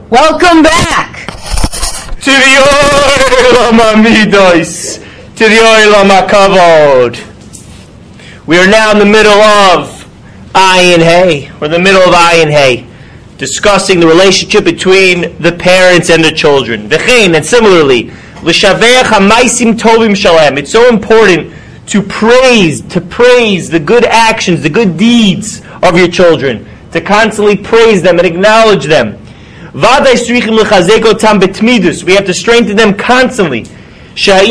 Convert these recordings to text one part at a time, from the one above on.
Welcome back to the Olam HaMidos, to the Olam HaKavod. We are now in the middle of Ayin Hey. We're in the middle of Ayin Hey, discussing the relationship between the parents and the children. V'chein, and similarly, l'shaveach hamaisim tovim shalem. It's so important to praise the good actions, the good deeds of your children, to constantly praise them and acknowledge them. We have to strengthen them constantly. Because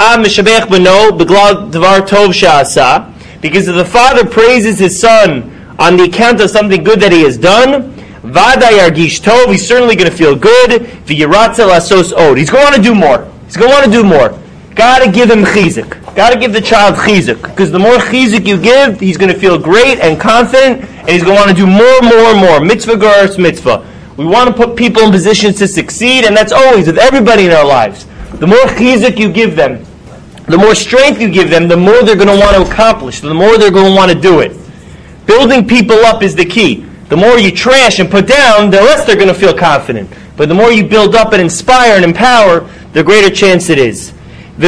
if the father praises his son on the account of something good that he has done, he's certainly going to feel good. He's going to want to do more. Got to give him chizuk. Got to give the child chizuk. Because the more chizuk you give, he's going to feel great and confident, and he's going to want to do more. Mitzvah garas mitzvah. We want to put people in positions to succeed, and that's always with everybody in our lives. The more chizuk you give them, the more strength you give them, the more they're going to want to accomplish, the more they're going to want to do it. Building people up is the key. The more you trash and put down, the less they're going to feel confident. But the more you build up and inspire and empower, the greater chance it is. And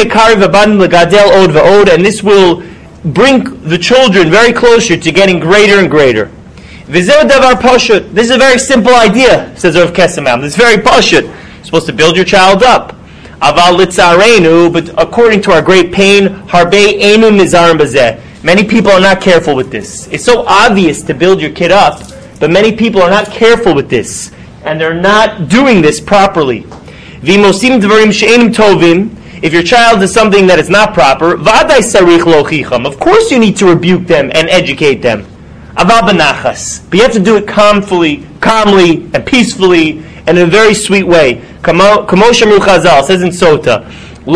this will bring the children very closer to getting greater and greater. This is a very simple idea, says Rav Kesamam. This is very pashut. You're supposed to build your child up. But according to our great pain, many people are not careful with this. It's so obvious to build your kid up, but many people are not careful with this, and they're not doing this properly. If your child does something that is not proper, of course you need to rebuke them and educate them. But you have to do it calmly and peacefully and in a very sweet way. Kamosha Chazal says in Sota,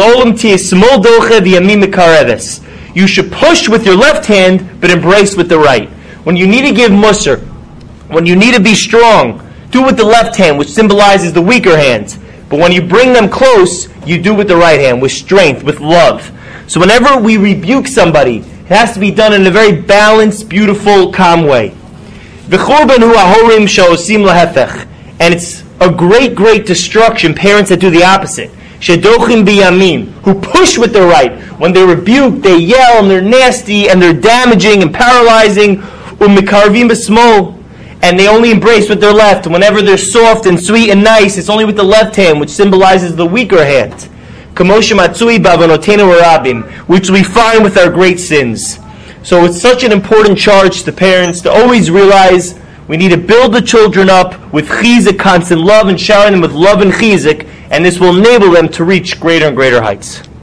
you should push with your left hand, but embrace with the right. When you need to give musr, when you need to be strong, do with the left hand, which symbolizes the weaker hands. But when you bring them close, you do with the right hand, with strength, with love. So whenever we rebuke somebody, it has to be done in a very balanced, beautiful, calm way. And it's a great destruction, parents that do the opposite. Who push with the right. When they rebuke, they yell, and they're nasty, and they're damaging and paralyzing. And they only embrace with their left. Whenever they're soft and sweet and nice, it's only with the left hand, which symbolizes the weaker hand. Which we find with our great sins. So it's such an important charge to parents to always realize we need to build the children up with chizuk, constant love, and showering them with love and chizuk, and this will enable them to reach greater and greater heights.